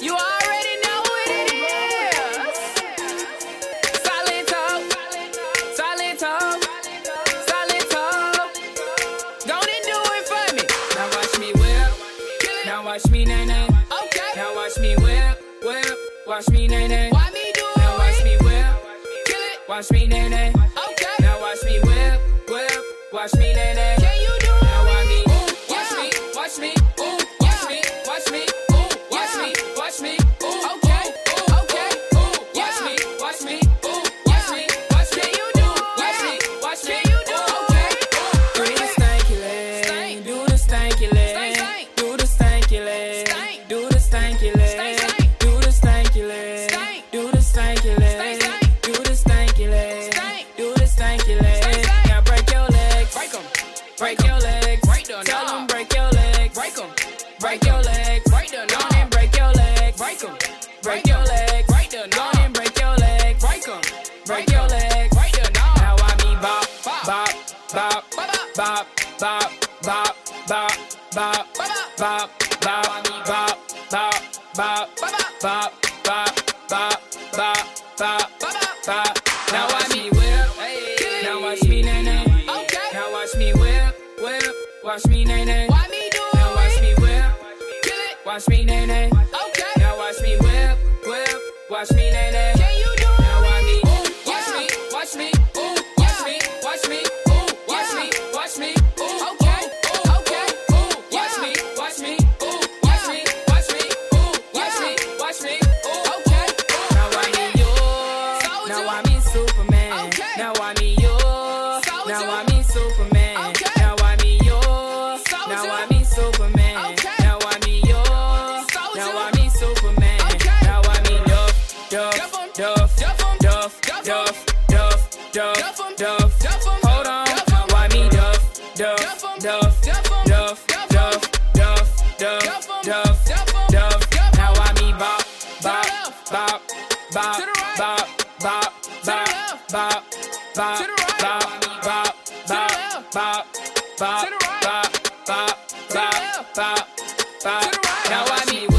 You already know who it is. Silent talk, silent talk, silent talk. Don't and do it for me. Now watch me whip. Now watch me nay nay. Okay. Now watch me whip, whip. Watch me nay nay. Why me do it? Now watch me whip. Kill it. Watch me nay nay. Okay. Now watch me whip, whip. Watch me nay nay. Can you do it? Now watch me. Watch me. Watch me. Ooh. Watch me. Watch me. Ooh. Watch me. Watch me. Ooh. Okay. Okay. Ooh. Watch me. Watch me. Ooh. Watch me. Watch me. Can you do it? Watch me. Watch me. Can you do it? Okay. Do the stanky leg. Do the stanky leg. Do the stanky leg. Do the stanky leg. Do the stanky leg. Do the stanky leg. Do the stanky leg. Do the stanky leg. Now break your legs. Break 'em. Break your legs. Tell them break your legs. Break 'em. Break your legs. Go on and break your legs. Break 'em. Break your legs. Go on and break your legs. Break 'em. Break your legs. Now I me bop, bop, bop, bop, bop, bop, bop, bop, bop, bop, bop, bop, bop, bop, bop, bop, bop, bop, bop. Now watch me whip. Now watch me nay nay. Okay. Now watch me whip, whip. Watch me nay nay. Why me do it? Now watch me whip. Kill it. Watch me nay nay. Okay. Now watch me whip, whip. Watch me nay nay. Can you do it? Now watch me. Watch me. Watch me. Ooh. Watch me. Watch me. Ooh. Watch me. Watch me. Ooh. Okay. Okay. Ooh. Watch me. Watch me. Ooh. Watch me. Watch me. Ooh. Watch me. Watch me. Ooh. Okay. Now I me you. Now I me Superman. Okay. Now I me you. Now I me Superman. Okay. Now I me you. Now I me Superman. Okay. Now I me you. Now I me Superman. Okay. Now I me Duff, Duff, Duff, Duff, Duff, Duff, Duff, Duff, Duff. Hold on. Now I me Duff, Duff, Duff, Duff, Duff, Duff, Duff, Duff, Duff. Now I me bop, bop, bop, bop, bop, bop, bop, bop, bop, bop, bop, bop, bop, bop, bop, bop, bop, bop, bop. Now I me